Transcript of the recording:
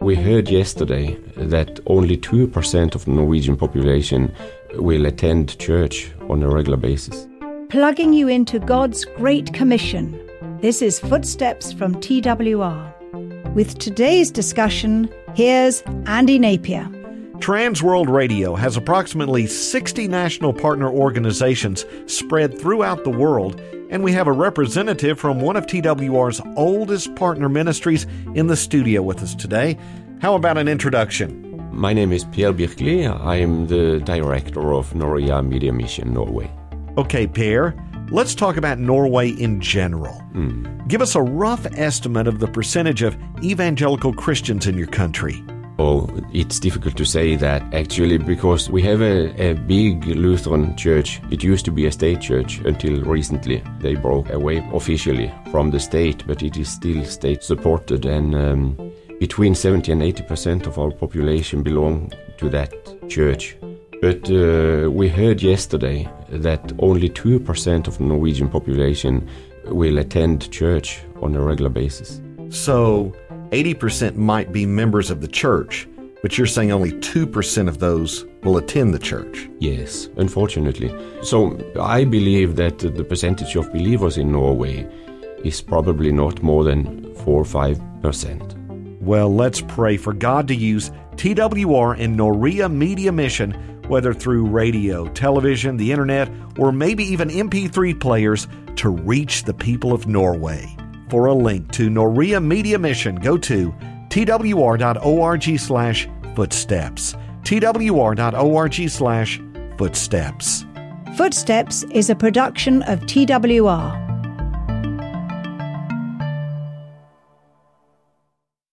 We heard yesterday that only 2% of the Norwegian population will attend church on a regular basis. Plugging you into God's Great Commission. This is Footsteps from TWR. With today's discussion, here's Andy Napier. Transworld Radio has approximately 60 national partner organizations spread throughout the world, and we have a representative from one of TWR's oldest partner ministries in the studio with us today. How about an introduction? My name is Per Birkli. I am the director of Norea Media Mission Norway. Okay, Per, let's talk about Norway in general. Give us a rough estimate of the percentage of evangelical Christians in your country. Oh, it's difficult to say that actually, because we have a big Lutheran church. It used to be a state church until recently. They broke away officially from the state, but it is still state supported, and between 70 and 80% of our population belong to that church. But we heard yesterday that only 2% of the Norwegian population will attend church on a regular basis. So 80% might be members of the church, but you're saying only 2% of those will attend the church. Yes, unfortunately. So I believe that the percentage of believers in Norway is probably not more than 4 or 5%. Well, let's pray for God to use TWR and Norea Media Mission, whether through radio, television, the internet, or maybe even MP3 players, to reach the people of Norway. For a link to Norea Media Mission, go to twr.org/footsteps. twr.org/footsteps. Footsteps is a production of TWR.